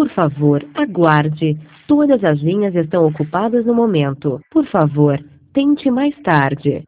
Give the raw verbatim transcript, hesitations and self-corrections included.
Por favor, aguarde. Todas as linhas estão ocupadas no momento. Por favor, tente mais tarde.